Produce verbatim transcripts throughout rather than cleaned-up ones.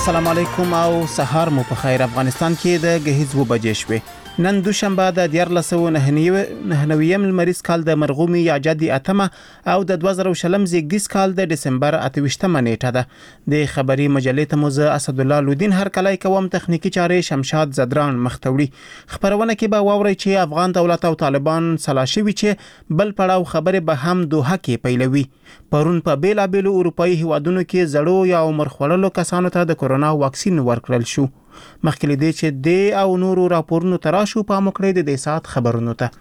السلام علیکم او سهار مو په خیر. افغانستان کې د غهیز و بجې شوې. نن دوشنبه د دیارلس سوه نهه نویم لمریز کال د مرغومي یا جدي اتمه او د دوه زره شلم زیږدیز کال د دسمبر اته ویشتمه نیټه ده. د خبري مجلې ته موزه اسد الله لودین هر کله کوم تخنیکی چارې شمشاد زدران مختوړي. خبرونه کې به واوري چې افغان دولت او طالبان سلاشوي چې بل پړاو خبره به هم دوه کې پیلوي. پرون په بیلا بیلو اروپאי هیوادونو کې زړو یا عمر خړلو کسانو ته د کورونا واکسین ورکړل شو. مخکې دې چې د او نورو راپورونو تراشو په مکړې د دې سات خبرونو ته.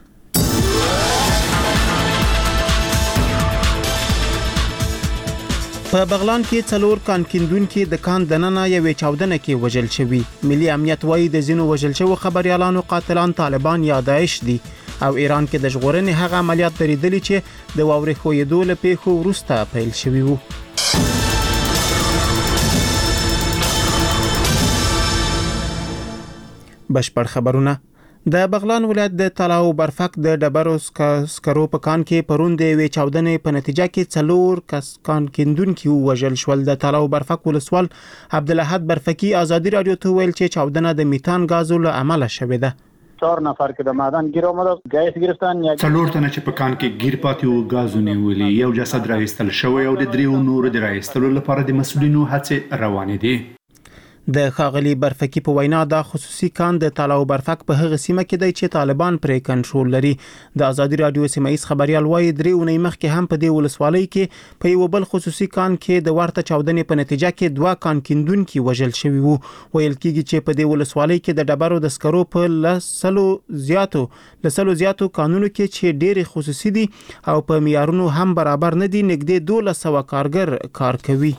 په بغلان کې څلور کان کیندونکو د کان دننه یوې چاودنه کې وژل شوی. ملي امنیت وايي د زینو وژل شوی خبريالانو قاتلان طالبان یا داعش دي او ایران کې د ژغورنې هغه عملیات درېدلي چې د واورې خویدو له پیښو وروسته پیل شوی وو. بشپړ خبرونه. د بغلان ولایت د طلاو برفک د ډبرو سکرو په کان کې پرون د وی چاودنې په نتیجه کې څلور کس کان کیندونکو وژل شول. د طلاو برفک ولسوال عبدالاحد برفکی ازادي رادیو ته ویل چې چاودنه د میتان غازو له عمله شوې ده. چهار نفر که د معدن گیر آمده گیس گرفتن. څلور تنه چې په کان کې گیر پاتې او غازو نیولي. یو جسد راایستل شوی او د دریو نور د راایستلو لپاره د مسؤلینو هڅې روانې دي. د خاغلی برفکی په وینا دا خصوصي کان د طلاو برفک په هغه سیمه کې دی چې طالبان پرې کنټرول لري. د ازادي رادیو سیمایي خبريال وایي درې اونۍ مخکې هم په دې ولسوالۍ کې په یو بل خصوصي کان کې د ورته چاودنې په نتیجه کې دوه کان کیندونکو وژل شوی وو. ویل کېږي چې په دې ولسوالۍ کې د ډبرو د سکرو په لسلو زیاتو لسلو زیاتو قانونو کې چې ډېری خصوصي دي او په معیارونو هم برابر نه دي. نږدې دوه سوه کارګر کار کوي.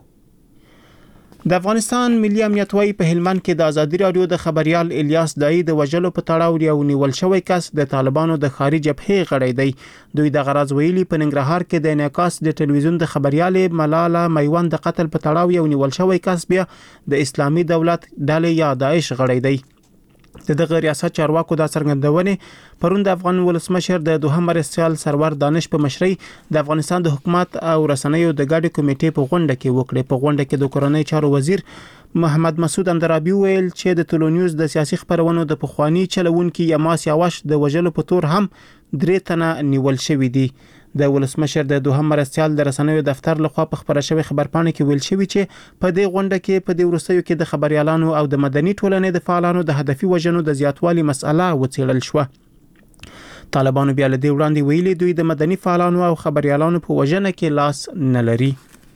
د افغانستان ملي امنیت وايي په هلمند کې د ازادي رادیو د خبريال الیاس دای د وژلو په تړاو یو نیول شوی کس د طالبانو د خارج جبهې غړی دی. دوی د غرض ویلي په ننګرهار کې د انعکاس د ټلویزیون د خبريال ملاله میوند د قتل په تړاو یو نیول شوی کس بیا د اسلامي دولت ډلې یا داعش غړی دی. د دغه ریاست چارواکو دا څرګندونه پرون د افغان ولسمشر د دوهم مرستيال سرور دانش په مشرۍ د افغانستان د حکومت او رسنیو د ګډ کمیټې په غونډه کې وکړه. په غونډه کې د کورنۍ چارو وزیر محمد مسعود اندرابي ویل چې د ټولنیوز د سیاسي خبرونو د پخوانی چلوونکو یماس یاوش د وژلو په تور هم درې تنه نیول شوی دي. د ولسمشر د دوهم مرستيال د رسنیو دفتر لخوا په خبره شوی خبرپاڼه کې ویل شوی چې په دې غونډه کې په دې ورستیو کې د خبريالانو او د مدني ټولنې د فعالانو د هدفي وژنو د زیاتوالي مسأله وڅېړل شو. طالبانو بیا له دې وړاندې ویلي دوی د مدني فعالانو او خبريالانو په وژنه کې لاس نه لري.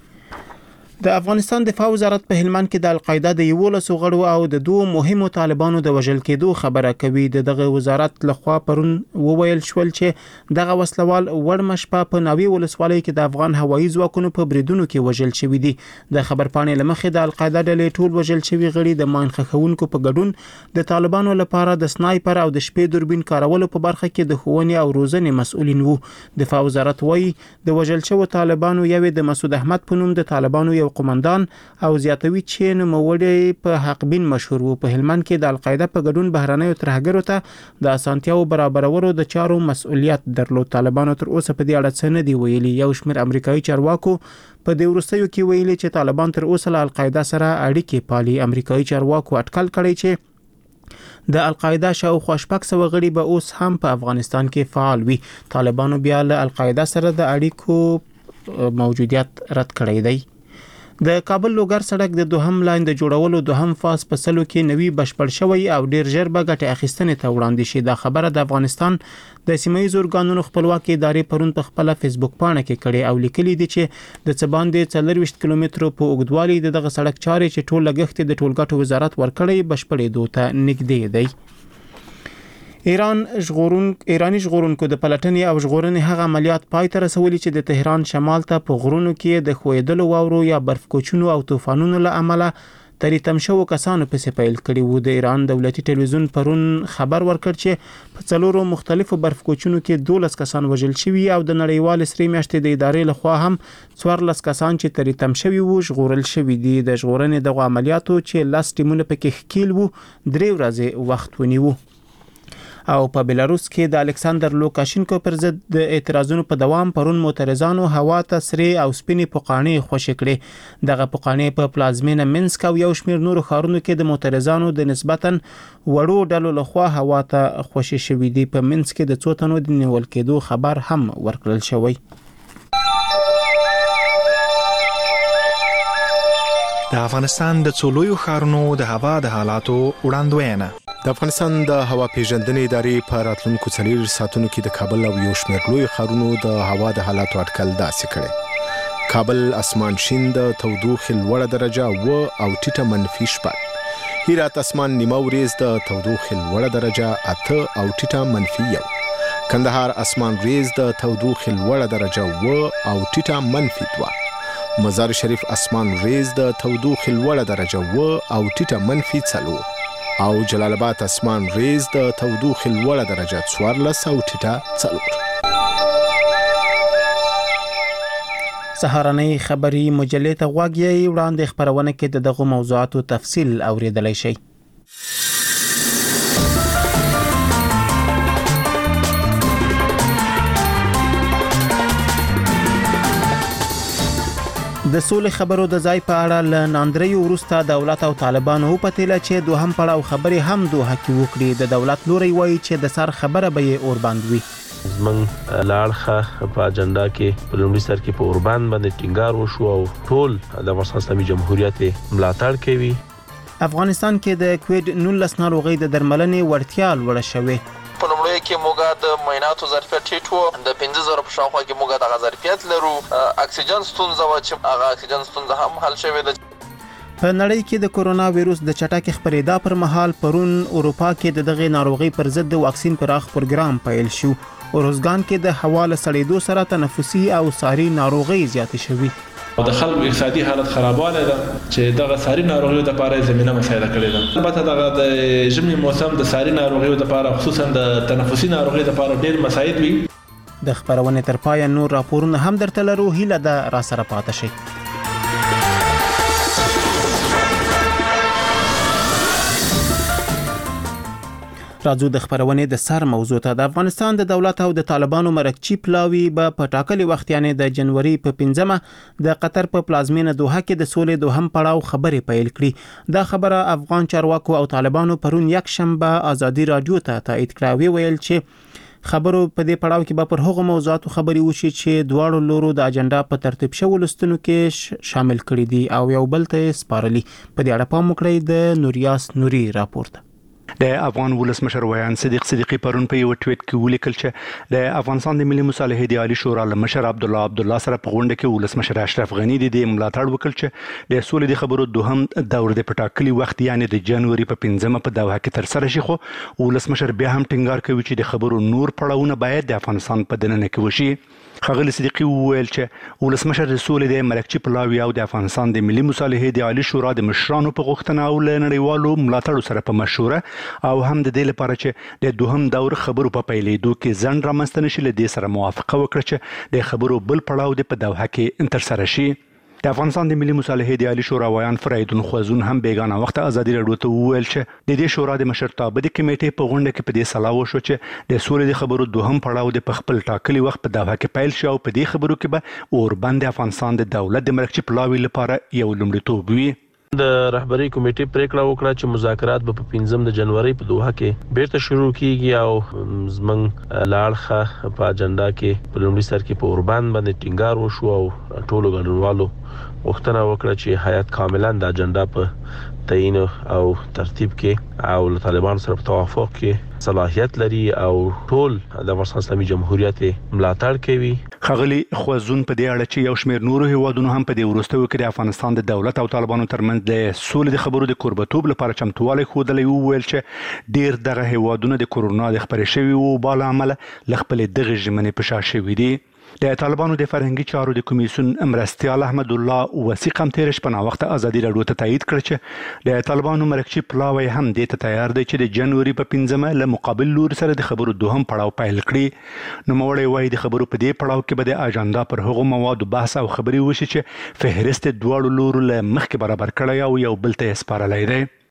د افغانستان دفاع وزارت په هلمند کې د القاعده د یولسو غړو او د دوه مهمو طالبانو د وژل کېدو خبره کوي. دغه وزارت لخوا پرون وویل شول چې دغه وسلوال وړمشپه په ناوی ولسوالۍ کې د افغان هوایي ځواکونو په بریدونو کې وژل شوی دي. د خبرپاڼې لمخې د القاعده ډلې ټول وژل شوی غړي د ماین خښونکو په ګډون د طالبانو لپاره د سنایپر او د شپې دوربین کارولو په برخه کې د ښوونې او روزنې مسؤلین وو. دفاع وزارت وایي د وژل شوی طالبانو یو د مسعود احمد په نوم د طالبانو یو قومندان او زیاتوي چې نوموړی په حقبین مشهور وو. په هلمند کې د القاعده په ګډون بهرنیو ترهګرو ته د اسانتیاو برابرولو د چارو مسؤلیت درلود. طالبانو تر اوسه په دې اړه څه نه دی ویلي. یو شمېر امریکایي چارواکو په دې ورستیو کې ویلي چې طالبان تر اوسه له القاعده سره اړیکې پالي. امریکایي چارواکو اټکل کړی چې د القاعده شاوخوا شپږ سوه غړي به اوس هم په افغانستان کې فعال وي. طالبانو بیا له القاعده سره د اړیکو موجودیت رد کړی دی. د کابل لوګر سړک د دوهم لاین د جوړولو دوهم فاز په سلو کې نوی بشپړ شوی او ډیر ژر به ګټه اخیستنې ته وړاندې شي. دا خبره د افغانستان د سیمایي ارګانونو خپلواکي ادارې پرون په خپل فیسبوک پاڼه کې کړي او لیکلي دي چې د څباندې څلور ویشت کیلومترو په اوږدوالي د دغه سړک چارې چې ټول لګښت د ټولګټو وزارت ورکړي بشپړې دوته نږدې دی. ایران ژغورون ایرانی ژغورونکو د پلټنې او ژغورنې هغه عملیات پای ته رسولي چې د تهران شمال ته په غرونو کې د خویدلو واورو یا برف کوچونو او طوفانونو له امله تری تم شو کسانو په پیل کړي وو. د ایران دولتي ټلویزیون پرون خبر ورکړ چې په څلورو مختلفو برف کوچونو کې دولس کسان وژل شوي او د نړیوال سری میاشتې د ادارې لخوا هم څوارلس کسان چې تری تم شوي وو ژغورل شوي دي. د ژغورنې دغه عملیاتو چې لاس ټیمونه پکې ښکیل وو درې ورځې وخت ونیو. او په بلاروس کې د الکساندر لوکاشینکو پر ضد د اعتراضونو په دوام پرون معترضانو هوا ته سرې او سپینې پوقانې خوشې کړې. دغه پوقانې په پلازمینه منسک او یو شمېر نورو ښارونو کې د معترضانو د نسبتاً وړو ډلو لخوا هوا ته خوشې شوې دي. په منسک کې د څو تنو د نیول کېدو خبر هم ورکړل شوی. د افغانستان د څو لویو ښارونو د هوا د حالاتو وړاندوینه. د افغانستان د هوا پیژندنې ادارې په راتلونکو څلور ساعتونو کې د کابل او یو شمېر لویو ښارونو د هوا د حالاتو اټکل داسې کړي. کابل اسمان شین د تودوخې لوړه درجه و او ټیټه منفي شپږ. هرات اسمان نیمه وریځ د تودوخې لوړه درجه اته او ټیټه منفي یو. کندهار اسمان وریځ د تودوخې لوړه درجه و او ټیټه منفي دوه. مزار شریف اسمان ریز د تودوخې لوړه درجه و او ټیټه منفي څلور. او جلال آباد اسمان ریز د تودوخې لوړه درجه څوارلس او ټیټه څلور. سهارنۍ خبري مجلې ته غوږ یې. وړاندې خبرونه کې د دغو موضوعاتو تفصیل اوریدلای شئ. د سولې خبرو د ځای په اړه ل ناندریو وروسته دولت او طالبانو په تله چې دوهم پړاو خبرې هم دوه کې وکړي. د دولت لوري وایي چې د سر خبره به یې اوربند وي. زمنګ لاړخه په اجنډا کې په لومړي سر کې په اوربند باندې ټینګار وشو او ټول د افغانستان اسلامي جمهوریت ملاتړ کوي. افغانستان کې د کووډ نولس ناروغي د درملنې وړتیا لوړه شوې. په لومړی کې موږ د معایناتو ظرفیت ټیټ و. د پنځه زره په شاوخوا کې موږ د ظرفیت لرو. اکسیجن ستونزه و چې هغه اکسیجن ستونزه هم حل شوې ده. په نړۍ کې د کورونا وایروس د چټک خپرېدا پر مهال پرون اروپا کې د دغه ناروغي پر ضد د واکسین پراخ پروګرام پیل شو. اوروزګان کې د حواله سړېدو سره تنفسي او ساري ناروغي زیاتې شوې. او د خلکو اقتصادي حالت خرابواله ده چې دغه ساري ناروغیو لپاره زمينه مساعده کړې ده. البته دغه د ژمي موسم د ساري ناروغیو لپاره خصوصا د تنفسي ناروغیو لپاره ډېر مساعد وي. د خبرونه تر پای نور راپورونه هم درته لرو. هیله ده را سره پاتې شئ. راځو د خبرونه د سر موضوع ته. د افغانستان د دولت او د طالبانو مرکچی پلاوی به په ټاکلي وخت یعنی د جنوري په پنځمه د قطر په پلازمینه دوحه کې د سولې دوهم پړاو خبرې پیل کړي. دا خبره افغان چارواکو او طالبانو پرون یک شنبه ازادي رادیو ته تایید کړه. ویل چې خبرو په دې پړاو کې به پر هغو موضوعاتو خبري وشي چې دواړو لورو د اجنډا په ترتیب شوو لستونو کې شامل کړي دي او یو بل ته سپارلي. په دې اړه پام وکړئ د نوریاس نوري راپورته. د افغان ولسمشر ویان صدیق صدیقی پرون په یو ټویټ کې ولیکل چې د افغانستان د ملي مصالحې د عالی شورا مشر عبد الله عبد الله سره په غونډه کې ولسمشر اشرف غنی د ملاتړ وکړ چې د سولې د خبرو دوهم دور د پټاکلي وخت یعنی د جنوري په پنځمه په دوحه کې تر سره شي. خو ولسمشر بیا هم ټینګار کوي چې د خبرو نور پړاوونه باید د افغانستان په دننه کې وشي. خغلی صدیقی وویل چې ولسمشر د سولې د مرکچی پلاوی او د افغانستان د ملي مصالحې د عالی شورا د مشرانو په غوښتنه او لنړیوالو ملاتړ سره په مشوره او هم د دې لپاره چې د دوهم دور خبرو په پیلېدو کې ځنډ رامنځته نشي له دې سره موافقه وکړه چې د خبرو بل پړاو د په دوحه کې تر سره شي. د افغانستان د ملي مصالحې د عالی شورا ویان فریدون خوازون هم بیگانه وخت ازادي رادیو ته وویل چې د دې شورا د مشرتابه د کمیټې په غونډه کې په دې سلا وشو چې د سولې د خبرو دوهم پړاو د خپل ټاکلي وخت په دوحه کې پیل شي او په دې خبرو کې به اوربند افغانستان د دولت د مرکچی پلاوی لپاره یو لومړیتوب وي. د رهبری کمیټې پریکړه وکړه چې مذاکرات به په پنځم د جنوري په دوحه کې بیرته شروع کیږي او زمنګ لاړخه په اجنډا کې په لومړي سر کې په اوربند باندې ټینګار وشو او ټولو ګډونوالو غوښتنه وکړه چې هیئت کاملا د اجنډا په تعیین او ترتیب کې او له طالبانو سره په توافق کې صلاحیت لري او ټول د افغانستان اسلامي جمهوریت ملاتړ کوي. خغلی خوازون په دې اړه چې یو شمېر نورو هیوادونو هم په دې وروستیو کې د افغانستان د دولت او طالبانو ترمنځ د سولې د خبرو د کوربتوب لپاره چمتووالی ښودلی وویل چې ډیر دغه هیوادونه د کورونا د خپرې شوي وبا له امله له خپلې دغې ژمنې په شا شوي دي. د طالبانو د فرهنګي چارو د کمیسیون مرستیال احمد الله وثیق هم تیر شپه وخت ازادي رادیو ته تایید کړ چې د طالبانو مرکچی پلاوی هم د ته تیار دی چې د جنوري په پنځمه له مقابل لور سره د خبرو دوهم پړاو پیل کړي. نو موړی وایي د خبرو په دې پړاو کې به د اجنډا پر هغو موادو بحث او خبري وشي چې فهرست دواړو لورو له مخکې برابر کړی او یو بل ته سپارلی دی.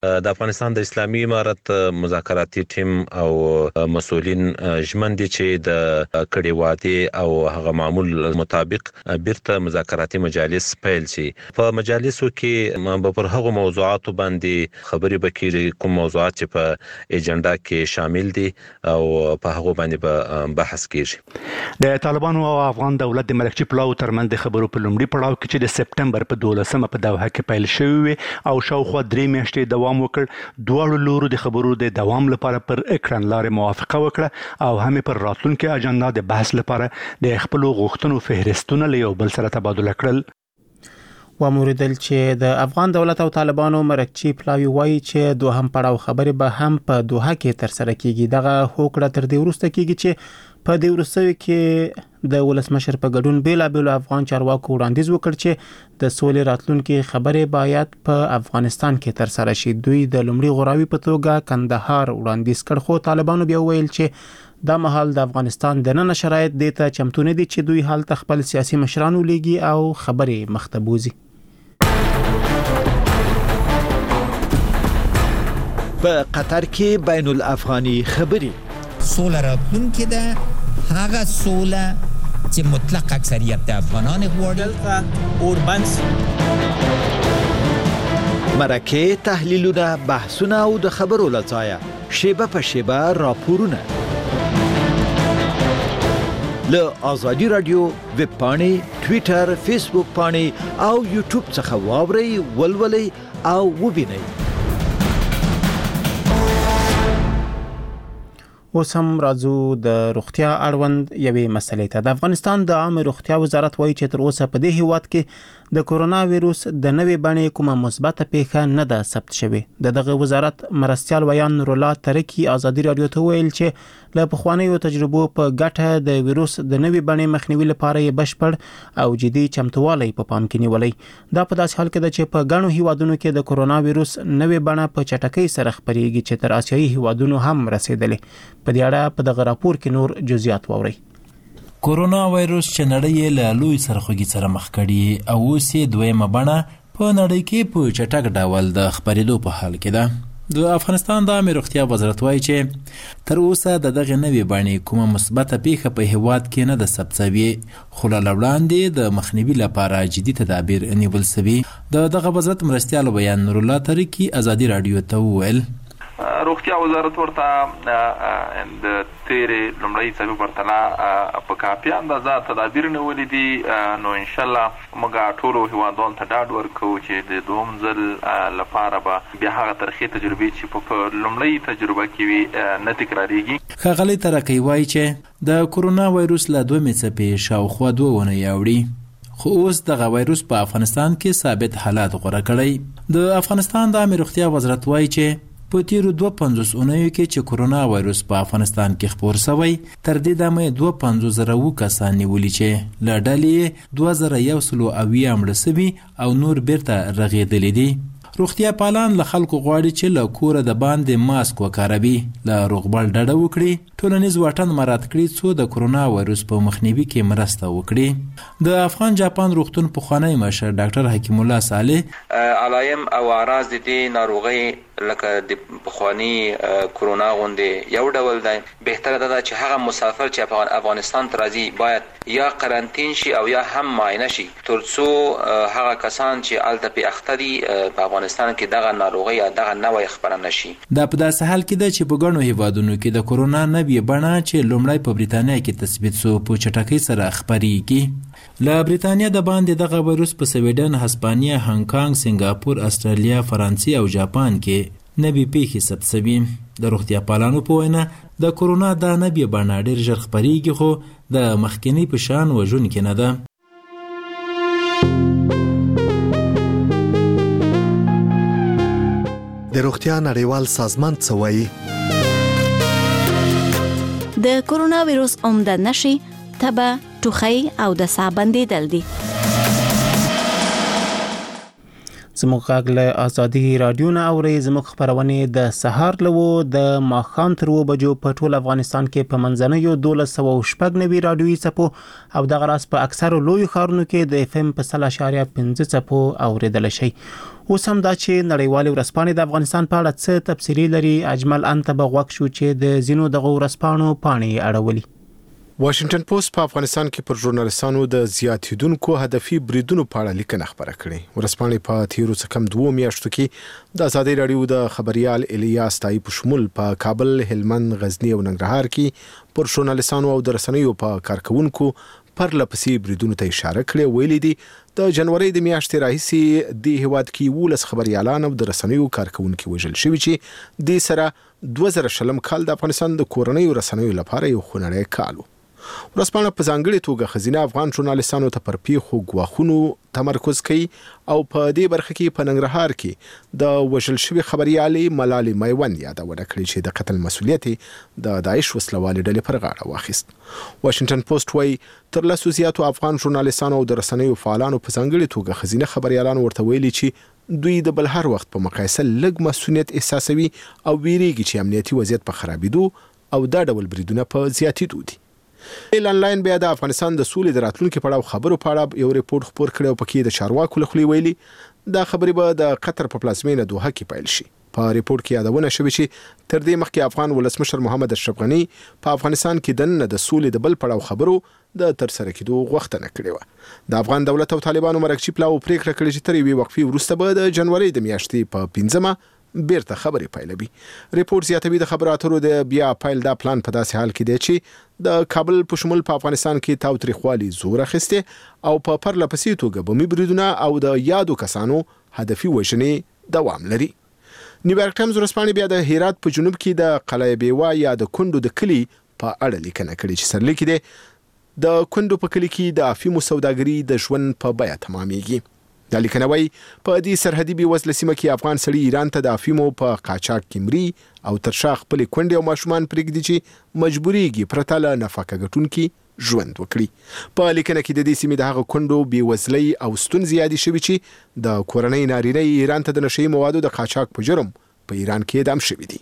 د افغانستان د اسلامي امارت مذاکراتي ټیم او مسؤلین ژمن دي چې د کړي واده او هغه معمول مطابق بیرته مذاکراتي مجالس پیل شي. په مجالسو کې به پر هغه موضوعاتو باندې خبرې وکړي کوم موضوعات چې په ایجنډا کې شامل دي او په هغه باندې به بحث کیږي. د طالبانو او افغان دولت د ملکچي پلاو ترمنځ د خبرو په لومړي پړاو کې چې د سپټمبر په دولسمه په دوحه کې پیل شوی او شاوخوا درې میاشتې دوام وکړ، دواړو لورو د خبرو د دوام لپاره پر کړنلارې موافقه وکړه او هم پر راتلونکي اجنډا د بحث لپاره د خپل غوښتنو فهرستونه له یو بل سره تبادله کړل. وموریدل چې د افغان دولت او طالبانو مرکچی پلاوی وایي چې دوهم پړاو خبرې به هم په دوحه کې تر سره کیږي. دغه هوکړه تر دې وروسته کیږي چې په دې وروستیو کې د ولسمشر په ګډون بیلابیل افغان چارواکو وړاندیز وکړ چې د سولې راتلونکي خبرې باید په افغانستان کې تر سره شي. دوی د لومړي غوراوي په توګه کندهار وړاندیز کړ، خو طالبانو بیا ویل چې دا مهال د افغانستان د نن شرایط د ته چمتو نه دي چې دوی حالت خپل سیاسي مشران ولېږي او خبرې مختبوزي. په قطر کې بین الافغاني خبرې سوله راتلونکې ده، هغه سوله چې مطلق اکثریت د افغانان غواړي. اوربنس مرکه تحلیلونه، بحثونه او د خبرو لځایه شیبه په شیبه راپورونه له آزادی رادیو ویب پاڼې، ټویټر، فیسبوک پاڼې او یوټیوب څخه واورئ، ولولئ او وبینئ. اوس هم راځو د روغتیا اړوند یوې مسلې ته. د افغانستان د عامه روغتیا وزارت وایي چې تر اوسه په دې هیواد کې د کورونا وایروس د نوې بڼې کومه مثبته پیښه نه ده ثبت شوې. د دغه وزارت مرستیال ویان نورالله ترکی آزادی رادیو ته ویل چې له پخوانیو تجربو په ګټه د وایروس د نوې بڼې مخنیوي لپاره یې بشپړ او جدي چمتووالی په پام کې نیولای. دا په داسې حال کې ده چې په ګڼو هیوادونو کې د کورونا وایروس نوې بڼه په چټکۍ سره خپرېږي چې تر آسیایي هیوادونو هم رسیدلې. په دې اړه په دغه راپور کې نور جزئیات واورئ. کورونا وایروس چې نړۍ له لوی سرخوږي سره مخ کړي او اوس یې دویمه بڼه په نړۍ کې په چټک ډول د خپرېدو په حال کې ده. د افغانستان د عامه روغتیا وزارت وایي چې تر اوسه د دغه نوې بڼې کومه مثبته پیښه په هیواد کې نه ده ثبت شوې، خو له وړاندې د مخنیوي لپاره جدي تدابیر نیول شوي. د دغه وزارت مرستیال بیان نورالله ترکی آزادی رادیو ته وویل روغتیا وزارت ورته د تیرې لومړۍ څپې پرتله په کافي اندازه تدابیر نیولي دي. نو انشاءالله موږ ټولو هیوادوالو ته ډاډ ورکوو چې د دوهم ځل لپاره به بیا هغه ترخې تجربې چې په لومړۍ تجربه کې وي نه تکرارېږي. ښاغلی ترکی وایي چې د کورونا وایروس له دویمې څپې شاوخوا دوه اونۍ اوړي، خو اوس دغه وایروس په افغانستان کې ثابت حالات غوره کړی. د افغانستان د عامه روغتیا وزارت وایي چې په تیرو دوه پنځوس اونیو کې چې کورونا وایروس په افغانستان کې خپور شوی، تر دې دمه دوه پنځوس زره اووه کسان نیولي چې له ډلې دوه زره یو سل او اویا مړه شوي او نور بیرته رغېدلي دي. روغتیا پالان له خلکو غواړي چې له کوره د باندې ماسک وکاروي، له روغبړ ډډه وکړي، ټولنیز واټن مراعات کړي څو د کورونا وایروس په مخنیوي کې مرسته وکړي. د افغان جاپان روغتون پخوانی مشر ډاکټر حکیم الله صالح علایم او اعراض د دې ناروغۍ لکه د پخوانی کورونا غوندې یو ډول دی. بهتره ده چې هغه مسافر چې په افغانستان ته راځي باید یا قرنطین شي او یا هم معاینه شي ترڅو هغه کسان چې هلته پې اخته دي په افغانستان کې دغه ناروغۍ یا دغه نوی خپره نه شي. دا په داسې حال کې ده چې په ګڼو هیوادونو کې د کورونا نوې بڼه چې لومړی په بریتانیا کې تثبیت شو په چټکۍ سره خپرېږي. له بریتانیا د باندې دغه وایروس په سویډن، هسپانیا، هانګ کانګ، سنګاپور، استرالیا، فرانسې او جاپان کې نوې پیښې ثبت شوي. د روغتیا پالانو په وینا د کورونا دا نوې بڼه ډېر ژر خپرېږي خو د مخکینۍ په شان وژونکې نه ده. د روغتیا نړیوال سازمان څه وایي؟ د کورونا وایروس عمده نښې تبه، ټوخی او د ساه بندېدل دي. زموږ غږ له ازادي رادیو نه اوري. زموږ خبرونه د سهار لوو د ماخام تر و بجو په ټول افغانستان کې په منځنوي دولس سوه شپږ نوي رادیوي څپو او د غراس په اکثرو لوی ښارونو کې د اف ام په سل اشاریه پنځه څپو اوریدل شي. اوس هم دا چې نړیوال ورځپاڼې د افغانستان په اړه څه تفصیلی لري. اجمل انت بغوک شو چې د زینو د ورځپاڼو پاڼې اړولي. واشنگټن پوسټ په افغانستان کې پر ژورنالستانو د زیاتیدونکو هدفي بریدونو په اړه لیکنه خبره کړې. ورځپاڼې په تیرو څه کم دوه میاشتو کې د ازادي رادیو د خبريال الیاس تای په شمول په کابل، هلمند، غزنی او ننګرهار کې پر ژورنالستانو او د رسنیو په کارکونکو پر لپسې بریدونو ته اشاره کړې. ویلي دي د جنوري د میاشتې راهیسې د هیواد کې ولس خبريالان او د رسنیو کارکونکو وژل شوي چې د سره دوه زره شلم کال د افغانستان د کورنۍ رسنیو لپاره یو خونړی کال و. ورځپاڼه په ځانګړي توګه خزینه افغان ژورنالستانو ته پر پیښو غواخونو تمرکز کوي او په دې برخه کې په ننګرهار کې د وژل شوی خبريالې ملالۍ میوند یادونه کړې چې د قتل مسؤلیت د داعش وسلوالې ډلې پر غاړه واخیست. واشنگټن پوسټ وايي تر لسو زیاتو افغان ژورنالستانو او د رسنیو فعالانو په ځانګړي توګه خزینه خبريالان ورته ویلي چې دوی د بل هر وخت په مقایسه لږ مسؤلیت احساسوي او ویریږي چې امنیتي وضعیت په خرابېدو او دا ډول بریدونه په زیاتېدو دي. آنلاین بیا د افغانستان د سولې د راتلونکو په اړه خبرو په اړه یو ریپورت خبر کړی او پکې د چارواکو له خولې ویلي دا خبرې به د قطر په پلازمینه دوحه کې پیل شي. په ریپورت کې یادونه شوې چې تر دې مخکې افغان ولسمشر محمد اشرف غنی په افغانستان کې دنه د سولې د بل په اړه خبرو د تر سره کېدو غوښتنه کړې و. د افغان دولت او طالبانو مرکزي پلاو پریکړه کړې چې تر یوې وقفې وروسته به د جنوري د میاشتې په پنځمه بیرته خبرې پیلوي. ریپورت زیاتوي د خبرو اترو د بیا پیل دا پلان په داسې حال کې دی چې د کابل په شمول په افغانستان کې تاوتریخوالي زور اخیسته او په پرله پسې توګه بمي بریدونه او د یادو کسانو هدفي وژنې دوام لري. نیویارک ټایمز ورځپاڼې بیا د هرات په جنوب کې د قلعه بیوا یا د کندو د کلی په اړه لیکنه کړې چې سرلیک دی د کندو په کلی کې د افیمو سوداګري د ژوند په بیه تمامېږي. د لیکنوي په دې سرحدي بي وزله سیمه کې افغان سړي ایران ته د افیمو په قاچاق کې مري او تر شا خپل کونډې او ماشومان پرېږدي چې مجبوريږي پرته له نفقه ګټونکي ژوند وکړي. په لیکنه کې د دې سیمې د هغه کونډو بي وزلۍ او ستونزې یادې شوي چې د کورنۍ نارینه ایران ته د نشئی موادو د قاچاق په جرم په ایران کې اعدام شوي دي.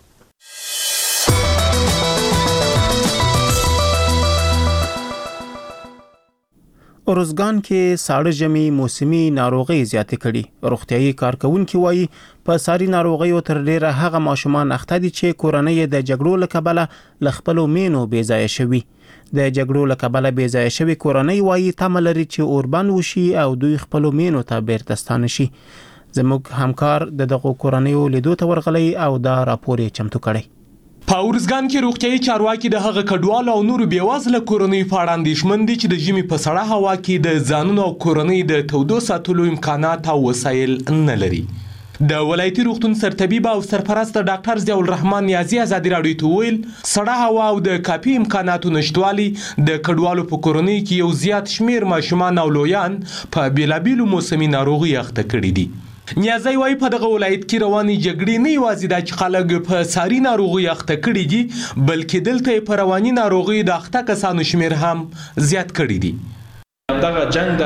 ارزګان کې ساړه ژمي موسمي ناروغي زیاتې کړي. روغتيایي کارکونکي وایي په ساري ناروغیو تر ډیره هغه ماشومان اخته دي چې کورنۍ د جګړو له کبله ل خپل مینو بې ځای شوي. د جګړو له کبله بې ځای شوي کورنۍ وایي تمه لري چې اوربند وشي او دوی خپل مینو ته بیرته ستانه شي. زموږ همکار د دغه کورنۍ لیدو ته ورغلی او دا راپور یې چمتو کړی. په اورزګان کې روغتيایي چارواکي د هغه کډوالو او نورو بیوازله کورنۍ په اړه اندېښمن دي چې د ژمي په سړه هوا کې د ځانونو او کورنۍ د تودو ساتلو امکانات او وسایل نه لري. د ولایتي روغتون سرطبیب او سرپرست ډاکټر ضیاء الرحمن نیازي ازادي راډیو ته ویل سړه هوا او د کافي امکاناتو نشټوالي د کډوالو په کورنۍ کې یو زیات شمیر ماشومان او لویان په بیلابیلو موسمي ناروغي اخته کړي دي. نیازی وای په دغه ولایت کې رواني جګړې نه یوازې د چې خلک په ساري ناروغي اخته کړي دي بلکې دلته په رواني ناروغي د اخته کسانو شمیر هم زیات کړي دي. دغه جنگ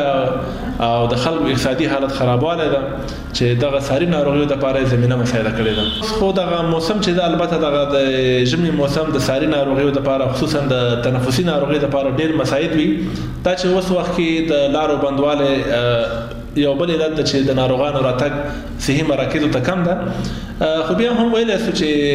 د او د خلکو اقتصادي حالت خرابواله ده چې دغه ساري ناروغیو د لپاره زمينه مساعده کړې ده. خو دغه موسم چې د البته دغه د ژمي موسم د ساري ناروغیو د لپاره خصوصا د تنفسي ناروغیو د لپاره ډېر مساعد وي. دا چې اوس وخت کې د لارو بندواله یو بل علت چې د ناروغانو راتګ صحي مراکزو ته کم ده. خو بیا هم ویل شو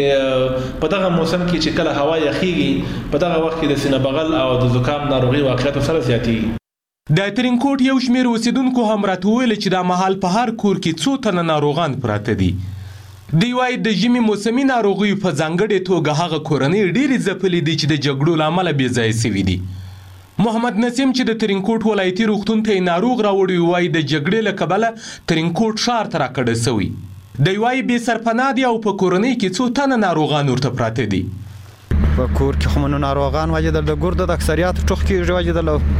چې په دغه موسم کې چې کله هوا یخیږي په دغه وخت کې د سینه بغل او د زکام ناروغي واقعیت سره زیاتېږي. د ترینکوټ یو شمیر اوسیدونکو هم راته ویل چې د مهال په هر کور کې څو تنه ناروغان پراته دي. دی وايي د ژمي موسمي ناروغي په ځانګړې توګه هغه کورنۍ ډېرې ځپلې دي چې د جګړو له امله بې ځایه سوي دي. محمد نسیم چې د ترینکوټ ولایتي روغتون ته ناروغ راوړی وای د جګړې له کبله ترینکوټ ښار ته راکړه سوی. دی وايي بې سرپناه دي او په کورنۍ کې څو تنه ناروغان ورته پراته دي. په کور کې خو ناروغان وایي د ګردو د اکثریت ټوخ کېږي وایي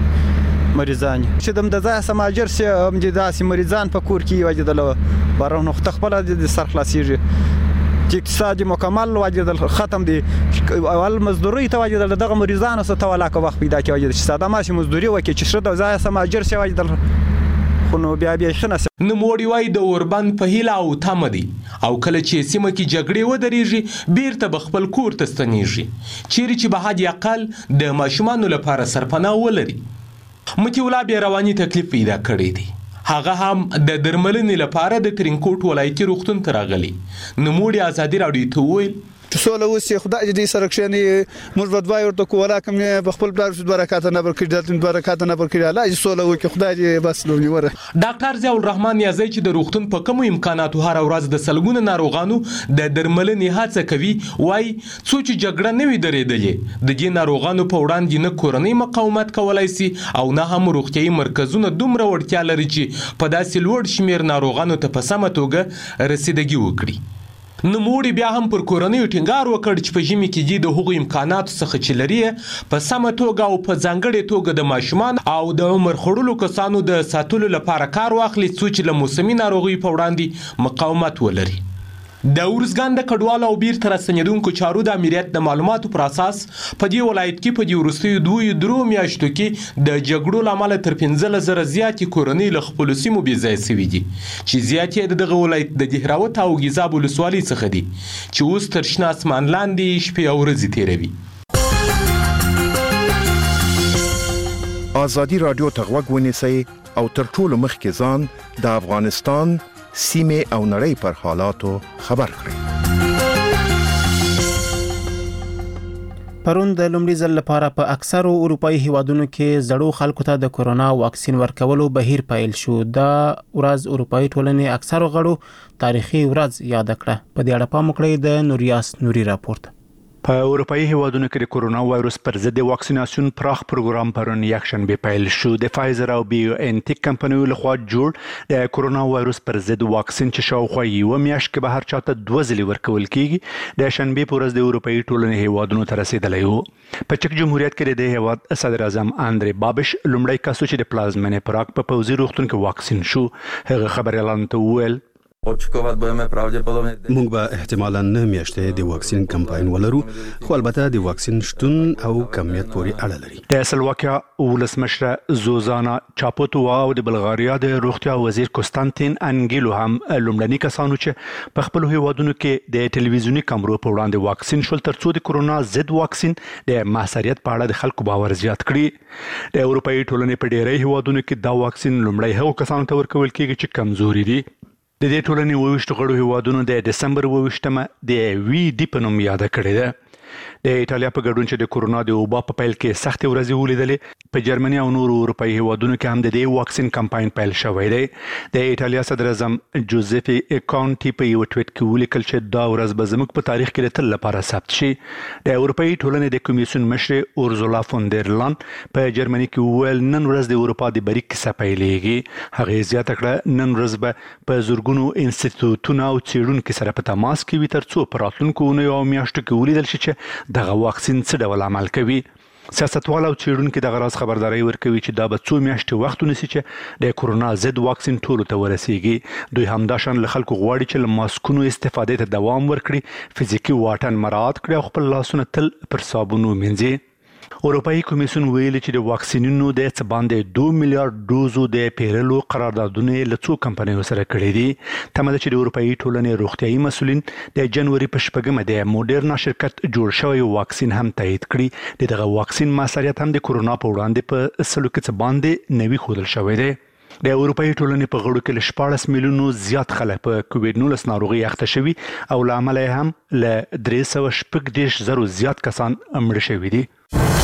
د مریضان چې د مدځه سماجر سي هم د داسې مریضان په کور کې وایي د بارون خو خپل د سر خلاصيږي چې اقتصادي مکمل وایي ختم دي اول مزدوري ته وایي دغه مریضانو څخه تولاکه وخت پیدا کوي چې ساده ماشي مزدوري وکړي چې شته ځای سماجر سي وایي خو نو بیا بیا خنه نوموړي وایي د اوربند په هیله او تمه دي او کله چې سیمه کې جګړې ودرېږي بیرته به خپل کور ته ستنېږي چیرې چې به حد اقل د ماشومانو لپاره سرپناه ولري. متي الله بیا رواني تکلیف پیدا کړی دی. هغه هم د درملنې لپاره د ترینکوټ ولایتي روغتون ته راغلی. نوموړي ازادي راډیو ته وویل سوله وسی خدای دې سره کښنی موږ ودوای ورته کولا کوم په خپل بلار برکات نه برکړي د برکات نه برکړي الله سوله وکي خدای دې بس لونی وره. ډاکټر ضیاء الرحمن یازی چې د روغتون په کوم امکاناتو هر ورځ د سلګونو ناروغانو د درملنې هڅه کوي وای څو چې جګړه نه وي درېدلې د دې ناروغانو په وړاندې نه کورنۍ مقاومت کولای شي او نه هم روغتيایي مرکزونه دومره وړتیا لري چې په داسې لوړ شمیر ناروغانو ته په سمه توګه رسیدګي وکړي. نوموړي بیا هم پر کورنیو ټینګار وکړ چې په ژمي کې دي د هغو امکاناتو څخه چې لري په سمه توګه او په ځانګړې توګه د ماشومان او د عمر خوړلو کسانو د ساتلو لپاره کار واخلي څو چې له موسمي ناروغیو په وړاندې مقاومت ولري. د ارزګان د کډوالو او بیرته راستنېدونکو چارو د امنیت د معلوماتو پر اساس په دې ولایت کې په دې وروستیو دوه درو میاشتو کې د جګړو له امله تر پنځلس زره زیاتې کورنۍ له خپلو سیمو بېځایه سوي دي چې زیات یې د دغه ولایت د دهراوت او ګیزاب ولسوالۍ څخه دي چې اوس تر شنه اسمان لاندې شپې او ورځې تېروي. ازادي راډیو ته غوږ ونیسئ او تر ټولو مخکې ځان د افغانستان سیمه او نړۍ پر حالاتو خبر کړئ. پرون د لومړي ځل لپاره په اکثرو اروپאי هیوادونو کې زړو خلکو ته د کورونا واکسین ورکولو بهیر پیل شو. دا ورځ اروپאי ټولنې اکثرو غړو تاریخي ورځ یاد کړه. په دې اړه پام وکړئ د نوریاس نوري راپورټ. په اروپאי هیوادونو کې د کورونا وایروس پر ضد واکسیناسیون پراخ پروګرام پرون یکشنبه پیل شو. د فایزر او بیو ان ټیک کمپنیو لخوا جوړ د کورونا وایروس پر ضد واکسین چې شاوخوا یو میاشت کې به هر چاته دوه ځلې ورکول کیږي د شنبه په ورځ د اروپאי ټولنې هیوادونو ته رسیدلی و. په چک جمهوریت کې د هیواد صدر اعظم اندری بابش لومړی کس چې د پلازمینې پراګ په پوزي روغتون کې واکسین شو. هغه خبر اعلان ته وویل موږ به احتمالاً نه میاشتې د واکسین کمپاین ولرو خو البته د واکسین شتون او کمیت پورې اړه لري. د سلواکیا ولسمشره زوزانا چاپوتووا او د بلغاریا د روغتیا وزیر کوستانتین انګیلو هم لومړني کسانو چې په خپل هیوادونو کې د ټلویزیونی کیمرو په وړاندې واکسین شول ترڅو د کورونا ضد واکسین د محصریت په اړه د خلکو باور زیات کړي. د اروپאי ټولنې په ډیری هیوادونو کې دا واکسین لومړی هغو کسانو ته ورکول کیږي چې کمزوري دي. د دې ټولنې وویشتو غړو هیوادونو د دسمبر وویشتمه د وی ډي په نوم یاده کړې ده. د ایټالیا په ګډون چې د کورونا د وبا په پیل کې سختې ورځې ولیدلې په جرمني او نورو اروپאי هیوادونو کې هم د دې واکسین کمپاین پیل شوی دی. د ایټالیا صدر اعظم جوزيفي کانټي په یو ټویټ کې ولیکل چې دا ورځ به زموږ په تاریخ کې د تل لپاره ثبت شي. د اروپאי ټولنې د کمیسیون مشر اورزولا فون در لان په جرمني کې وویل نن ورځ د اروپا د بریک کیسه پیلېږي. هغه زیاته کړه نن ورځ به په زورګونو انسټیټیوټونو او څېړونکو سره په تماس کې وي ترڅو په راتلونکو اونیو او میاشتو کې ولیدل شي چې دغه واکسین څه ډول عمل کوي. سیاستوال او څېړونکو دغه راز خبرداري ورکوي چې دا به څو میاشتې وخت ونیسي چې د کورونا ضد واکسین ټولو ته ورسیږي. دوی همداشان له خلکو غواړي چې له ماسکونو استفادې ته دوام ورکړي، فزیکي واټن مراعات کړي او خپل لاسونه تل پر صابون ومینځي. اروپאי کمیسیون ویلي چې د واکسینونو د څه باندې دوه میلیارډ ډوزو د پیرلو قراردادونه له څو کمپنیو سره کړي دي. تمه ده چې د اروپאי ټولنې روغتیایي مسؤلین د جنوري په شپږمه د موډرنا شرکت جوړ شوی واکسین هم تایید کړي. دغه واکسین موثریت هم د کورونا په وړاندې په سلو کې څه باندې نوي ښودل شوی دی. د اروپאי ټولنې په غړو کې له شپاړس میلیونو زیات خلک په کووډ نولس ناروغي اخته شوي او له امله هم له درې سوه شپږ دېرش زرو زیات کسان مړه شوي دي.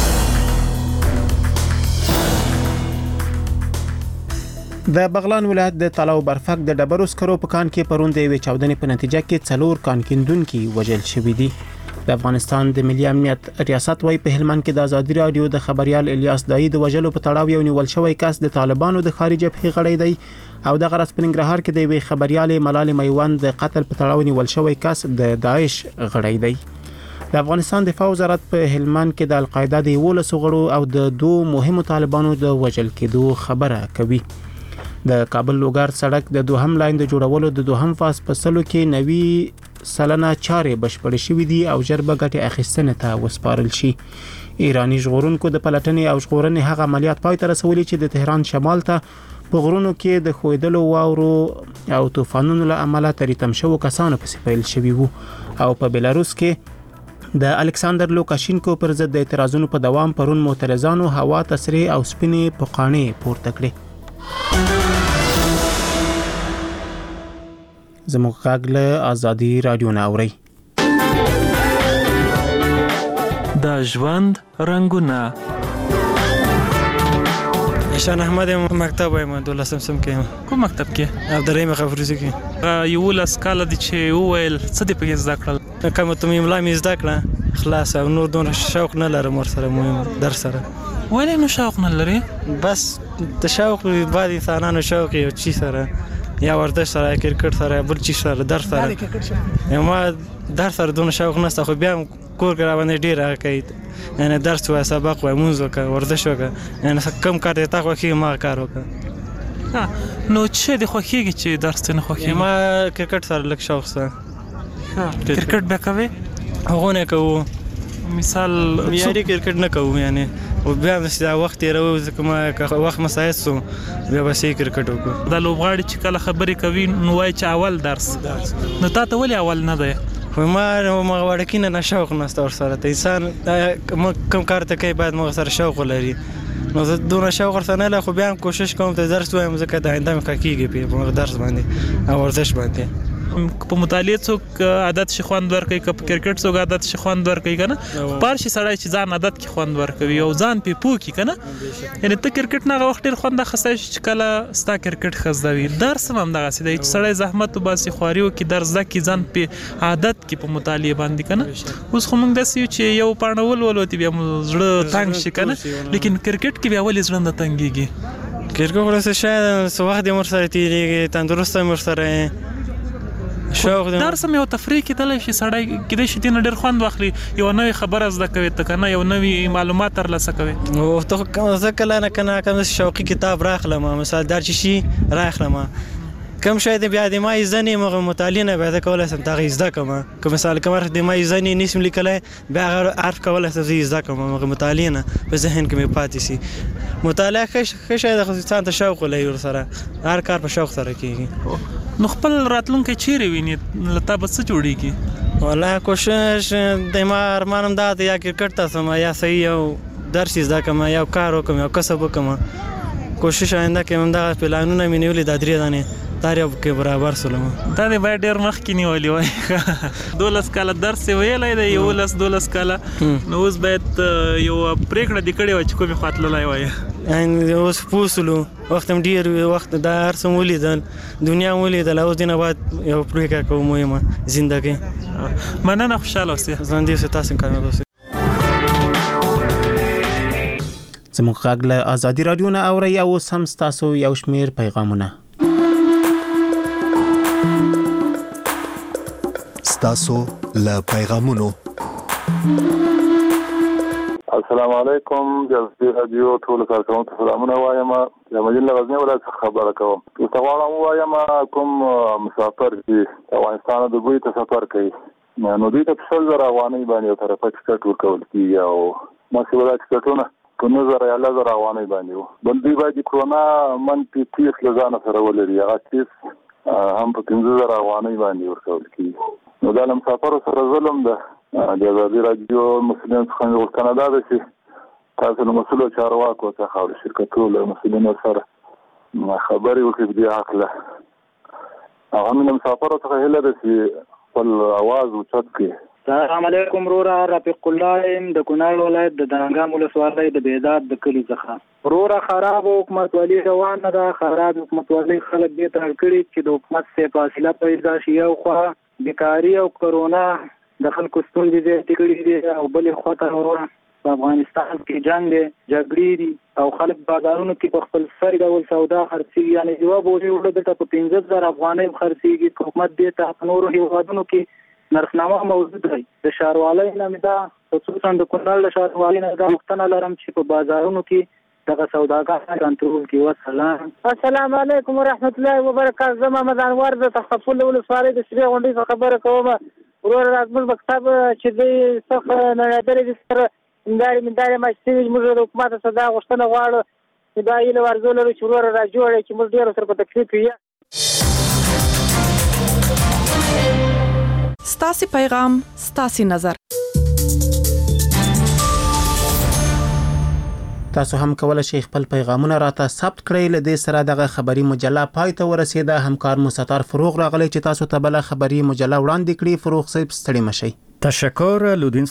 د بغلان ولایت د تالاو برفک د ډبرو سکرو په کان کې پرون د یوې چاودنې په نتیجه کې څلور کان کیندونکي وژل شوي دي. د افغانستان د ملي امنیت ریاست وايي په هلمند کې د ازادي راډیو د خبريال الیاس دای د وژلو په تړاو یو نیول شوی کس د طالبانو د خارجه جبهې غړی دی او د غرض په ننګرهار کې د یوې خبريال ملال میوند د قتل په تړاو نیول شوی کس د داعش غړی دی. د افغانستان دفاع وزارت په هلمند کې د القاعده د ولس غړو او د دوه مهمو طالبانو د وژل کېدو خبره کوي. د کابل لوګر سړک د دوهم لاین د جوړولو د دوهم فاز په سلو کې نوي سلنه چارې بشپړې شوې دي او ژر به ګټې اخیستنې ته وسپارل شي. ایرانی ژغورونکو د پلټنې او ژغورنې هغه عملیات پای ته رسولي چې د تهران شمال ته په غرونو کې د خویدلو واورو او طوفانونو له امله تریتم شو کسانو پسې پیل شوي وو او په بلاروس کې د الکساندر لوکاشینکو پر ضد د اعتراضونو په دوام پرون معترضانو هوا تصریح او سپینې پوقانې پورته کړې. زموږ غږ له آزادي رادیو نه اورئ. د ژوند رنگونه. شان احمد مکتب وایم دولسم سم کې. کوم مکتب کې؟ عبدالرحیم خفروزی کې. یو لاس کال د چې وویل څه دی پکې زده کړل؟ کوم ته املا مې زده کړه خلاص او نور دونه شوق نه لرم ور سره مهم در سره. ولې نو شوق نه لري؟ بس د شوق بعد انسانانو شوق یو چی سره یا ورزش سره کرکټ سره بل چی سره در سره ما در سره دونه شوق نشته خو بیا کور کې را باندې ډیر راکې یعنی درس وای سبق وای مونږ وکړه ورزش وکړه یعنی کوم کار ته تا خو کې ما کار وکړه. نو چې د خوخیږي چې درس نه خوخي؟ ما کرکټ سره لک شوق سره. کرکټ به کوي؟ هغه نه کوو مثال یاري کرکټ نه کوو یعنی او بیا مې وخت یې راو ځکه ما وخت مسایت سو بیا به سې کرکټ وکړو. د لوبغاړي چې کله خبرې کوي نو وای چې اول درس نو تا ته ولې اول نه دی؟ خو ما ما وړکینه نه شوق نشته ور سره ته انسان کوم کار ته کوي باید موږ سره شوق ولري نو زه دونه شوق ور سره نه خو بیا کوشش کوم ته درس وایم ځکه د آینده مې کېږي په درس باندې او ورزش باندې. په مطالعه څوک عادت شي خوند ورکوي که په کرکټ څوک عادت شي خوند ورکوي کنه پار شي سړی چې ځان عادت کې خوند ورکوي او ځان په پوکي کنه یعنی ته کرکټ نه وخت ډیر خوند اخستای شي چې کله ستا کرکټ خزدوي درس هم دغه سي چې سړی زحمت وباسي خواريو کې درس ځکه ځان په عادت کې په مطالعه باندې کنه اوس خو موږ داسې چې یو پاڼول ولوتی بیا زړه تنگ شي کنه لیکن کرکټ کې بیا ولې زړه نه تنګيږي؟ کرکټ ورسره شاید سو وخت مر سره تیریږي تندرست مر سره شوق درس مې او تفریح کې تل شي سړی کې د شتي نه ډېر خوند واخلي یو نوې خبره زده کوي ته کنه یو نوې معلومات ترلاسه کوي. او ته کوم ځکه نه کنه کوم شوقي کتاب راخلم مثلا در شي راخلم کوم شاید بیا د ما ځنې مغه مطالعه نه بیا کولای سم تاغي زده کوم کوم مثال کوم د ما ځنې نسم لیکلای بیا عارف کولای سم زده کوم مغه مطالعه نه په ذهن کې مې پاتې سي. مطالعه ښه شاید خو ځان ته شوق لري ور سره هر کار په شوق سره کیږي. نو خپل راتلونکي چیرې ویني لته بس جوړیږي؟ والله کوشش د ما ارمانم دا یا کرکټ ته سم یا صحیح یو درس زده کوم یا کار وکم یا کسب وکم کوشش آینده کې هم دا پلانونه مې نیولې د درې دانې تاریخ کې برابر سلام دا دې باید ډېر مخکې نیولې وای دولس کاله درس ویلای دی یو لس دولس کاله نو اوس باید یو پریکړه دې کړې وای چې کومې خاطلای وای ان اوس پوسلو وخت هم ډیر وخت د هر څه ولیدل دنیا ولیدل او دینه بعد یو پریکړه کوم مهمه ژوندۍ مننه خوشاله اوسئ ژوندۍ اوسئ تاسو کامیاب اوسئ. زموږ غږ له آزادي رادیو نه اورئ او سم تاسو یو شمیر پیغامونه تاسو له پیغامونو. السلام علیکم جلسه رادیو ټول کارکونکو سلامونه وایم د مدینه غزنی ولایت خبره کوم تاسو غواړم وایم کوم مسافر چې افغانستان د دوی ته سفر کوي نو دوی ته څل زره افغانۍ باندې طرفه ټکټ ورکول کیږي او ماسي ولایت ټکټونه په نظر یا لزر افغانۍ باندې بل دوی باندې کرونا من پی تیس لزانه سره ولري هغه تیس هم په پنځه زره افغانۍ باندې ورکول کیږي. نو دا مسافر سره ظلم ده د آزادي رادیو مسلمان څخه غوښتنه ده چې تاسو له مسؤلو چارواکو څخه او شرکتونو له مسؤلینو سره خبرې وکړئ په دې حق له هغه من مسافر څخه هله ده چې خپل اواز اوچت کړي. السلام علیکم رورا رفیق الله ام د کونړ ولایت د دانګام ولسوالۍ د بیداد د کلی څخه رورا خراب حکومت والی روان ده خراب حکومت والی خلک دې ته کړي چې د حکومت څخه فاصله پیدا شي او خو بیکاری او کرونا د خلکو ستونزې دې کړي دي او بل خطر ورونه په افغانستان کې جنگ دی جګړې دي او خلک بازارونو کې په خپل سر ډول سودا خرڅي یعنی جواب ورې وړه د په پنځه زره افغانۍ خرڅيږي حکومت دې ته نورو هیوادونو کې نرخنامه موجود دی د شاروالۍ نامه دا خصوصا د کونړ له شاروالۍ نه دا مختنه لرم چې په بازارونو کې دغه سوداګر کنټرول کې وسلام. السلام علیکم ورحمت الله وبرکاته. زما مدان ورده تخفل ولسوالۍ د شری غونډې خبره کوم ورور راځم مکتب چې د صف نه درې سره انداري منداري ماشتي موږ د حکومت صدا غوښتنه غواړو دا یې ورزول لري چې ورور را جوړ چې موږ ډیر سره په تکلیف یو. ستاسو پیغام ستاسو نظر. تاسو هم کولای شئ خپل پیغامونه راته ثبت کړئ. له دې سره دغه خبری مجله پای ته ورسیده. همکار مستطار فروغ راغلی چې تاسو ته بل خبری مجله وړاندې کړي. فروغ صاحب ستړي مشئ. تشکر لودین